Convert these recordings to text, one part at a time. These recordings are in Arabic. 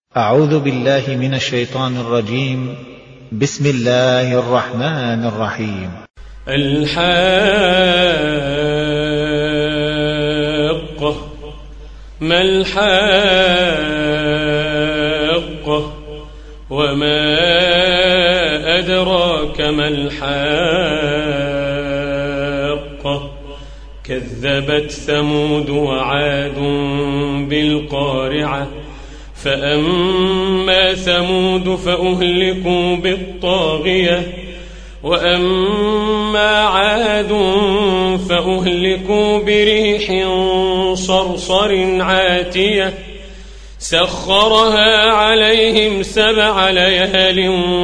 أعوذ بالله من الشيطان الرجيم. بسم الله الرحمن الرحيم. الحاقة. ما الحاقة وما أدراك ما الحاقة. كذبت ثمود وعاد بالقارعة فأما ثمود فأهلكوا بالطاغية وأما عاد فأهلكوا بريح صرصر عاتية سخرها عليهم 7 ليال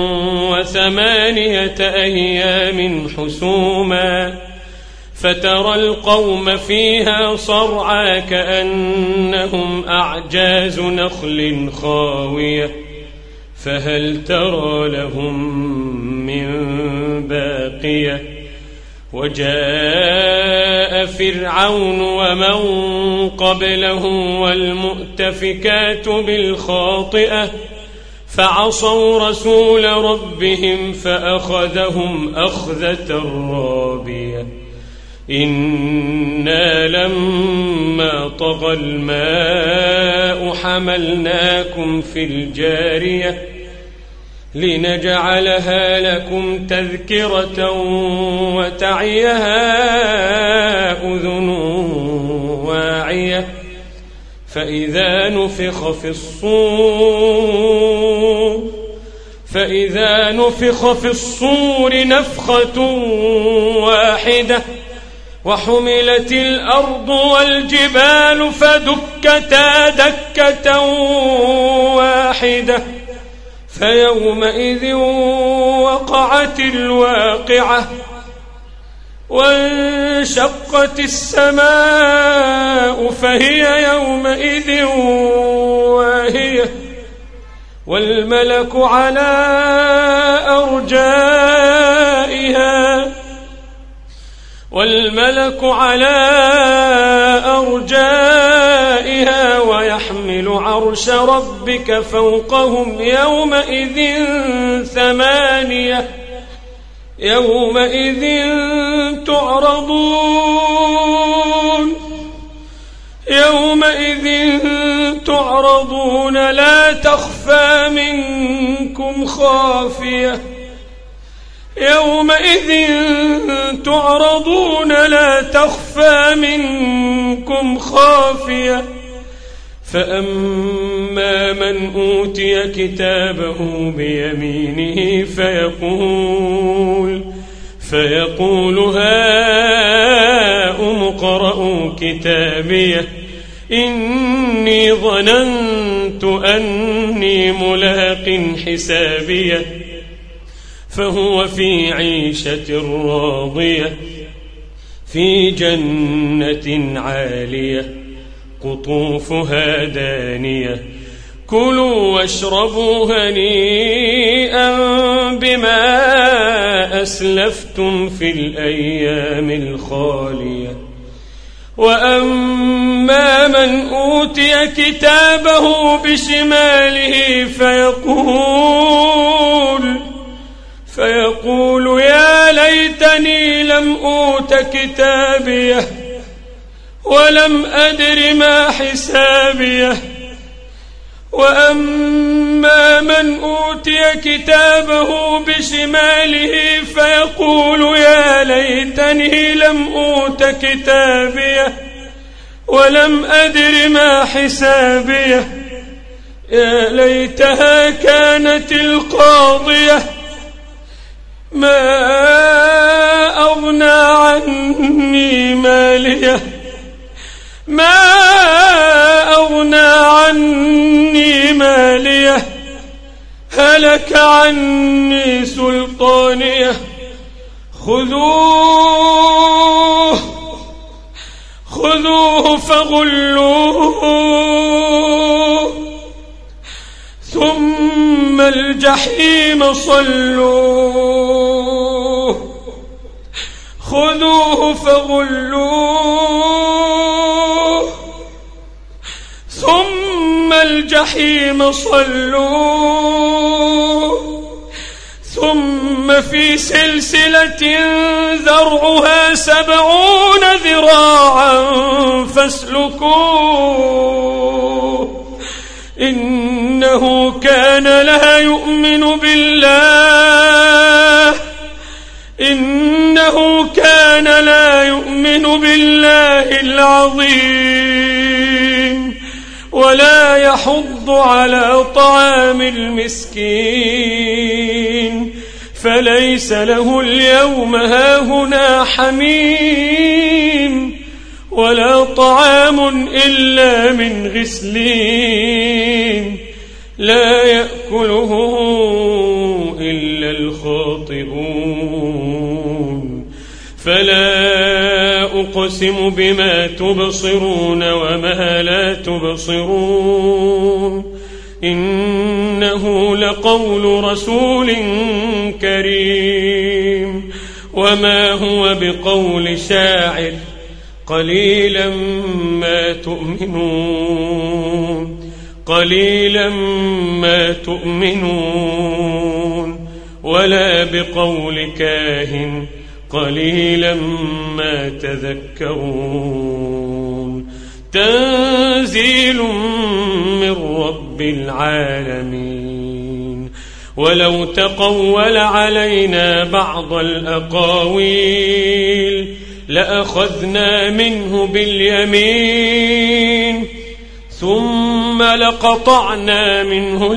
و8 أيام حسوما فترى القوم فيها صرعى كأنهم أعجاز نخل خاوية فهل ترى لهم من باقية. وجاء فرعون ومن قبله والمؤتفكات بالخاطئة فعصوا رسول ربهم فأخذهم أخذة رابية. إنا لما طغى الماء حملناكم في الجارية لنجعلها لكم تذكرة وتعيها أذن واعية فإذا نفخ في الصور نفخة واحدة وحملت الأرض والجبال فدكتا دكة واحدة فيومئذ وقعت الواقعة وانشقت السماء فهي يومئذ واهية والملك على أرجائها ويحمل عرش ربك فوقهم يومئذ تعرضون لا تخفى منكم خافية فأما من أوتي كتابه بيمينه فيقول هاؤم اقرءوا كتابيه إني ظننت أني ملاق حسابيه فهو في عيشة راضية في جنة عالية قطوفها دانية كلوا واشربوا هنيئا بما أسلفتم في الأيام الخالية. وأما من أوتي كتابه بشماله فيقول يا ليتني لم أوت كتابيه ولم أدر ما حسابيه. وأما من أوتي كتابه بشماله فيقول يا ليتني لم أوت كتابيه ولم أدر ما حسابيه يا ليتها كانت القاضية ما أغنى عني ماليه هلك عني سلطانيه خذوه فغلوه ثم الجحيم صلوه خذوه فغلوه ثم الجحيم صلوه ثم في سلسلة ذرعها 70 ذراعا فاسلكوه إنه كان لا يؤمن بالله العظيم ولا يحض على طعام المسكين فليس له اليوم هاهنا حميم ولا طعام إلا من غسلين لا يأكله إلا الخاطئون فلا أقسم بما تبصرون وما لا تبصرون إنه لقول رسول كريم وما هو بقول شاعر قليلا ما تؤمنون ولا بقول كاهن قليلا ما تذكرون تنزيل من رب العالمين ولو تقول علينا بعض الأقاويل لأخذنا منه باليمين ثم لقطعنا منه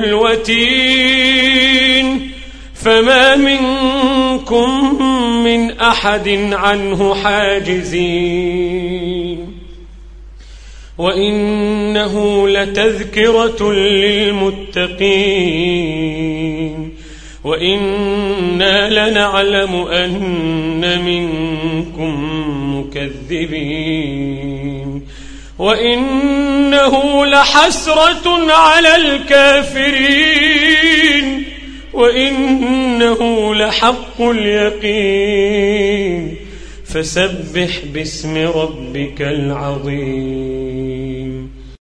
الوتين فما منكم من أحد عنه حاجزين وإنه لتذكرة للمتقين وإنا لنعلم أن منكم مكذبين وإنه لحسرة على الكافرين وإنه لحق اليقين فسبح باسم ربك العظيم.